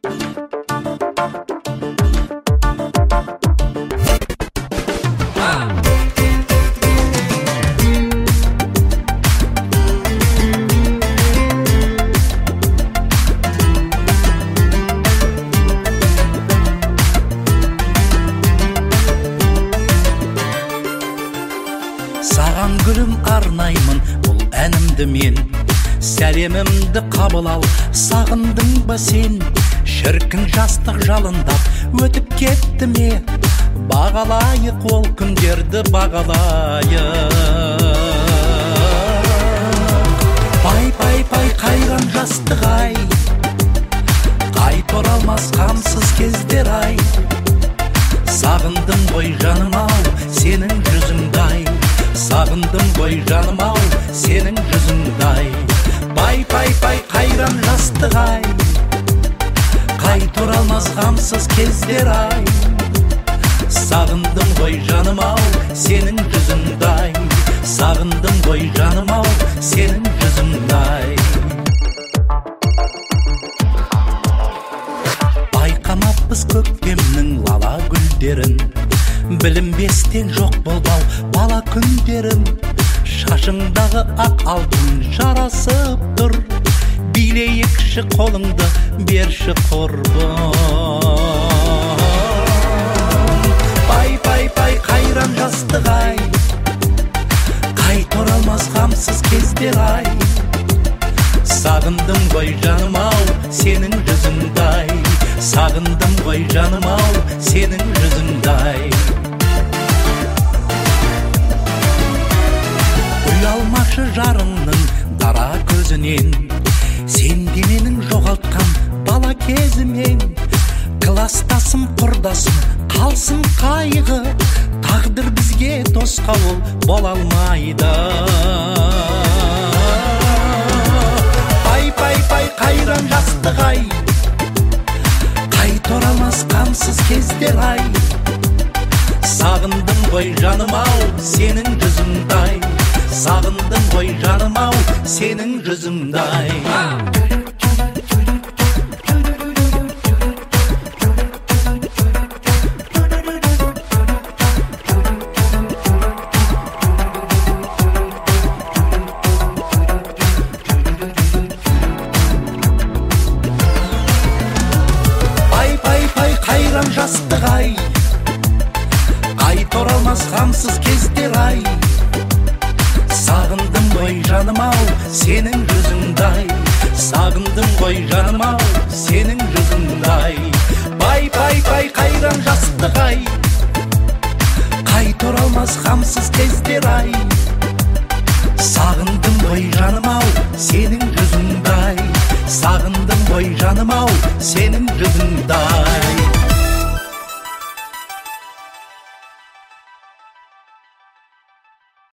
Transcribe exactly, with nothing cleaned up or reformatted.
Саған гүлім арнаймын бұл әнімді мен, сәлемімді қабыл ал, сағындың ба сен? Шіркін жастық жалындап өтіп кетті ме? Бағалайық ол күндерді, бағалайық. Пай пай пай қайран жастық ай, қайта оралмас қамсыз кездер ай. Сағындым ғой жаным ау, сенің жүзіңдай. Сағындым ғой жаным ау, сенің жүзіңдай. Пай пай пай қайран жастық ай, қайта оралмас қамсыз кездер ай. Сағындым ғой жаным ау, сенің жүзіңдай. Сағындым ғой жаным ау, сенің жүзіңдай. Байқамаппыз көктемнің лала гүлдерін, білінбестен жоқ болбау бала күндерім. Шашыңдағы ақ алтын жарасып тұр, билейікші қолыңды, берші құрбым. Пай пай пай қайран жастық ай, қайта оралмас қамсыз кездер ай. Сағындым ғой жаным ау, сенің жүзіңдай. Сағындым ғой жаным ау, сенің жүзіңдай. Ұялмашы жарыңның дара көзінен, сен де менің жоғалтқан бала кезімен. Кластасым құрдасым қалсын қайғы, тағдыр бізге тосқауыл бола алмайды. Пай пай пай қайран жастық ай, қайта оралмас қамсыз кездер ай. Сағындым ғой жаным ау, сенің жүзіңдай. Сағындым ғой жаным ау, сенің жүзіңдай. Қайран жастық ай, қайта оралмас қамсыз кездер ай. Сағындым ғой жаным ау, сенің жүзіңдай. Сағындым ғой жаным ау, сенің жүзіңдай. Пай пай пай қайран жастық ай, қайта оралмас қамсыз кездер ай. Сағындым ғой жаным ау, сенің жүзіңдай. Сағындым ғой жаным ау, сенің жүзіңдай.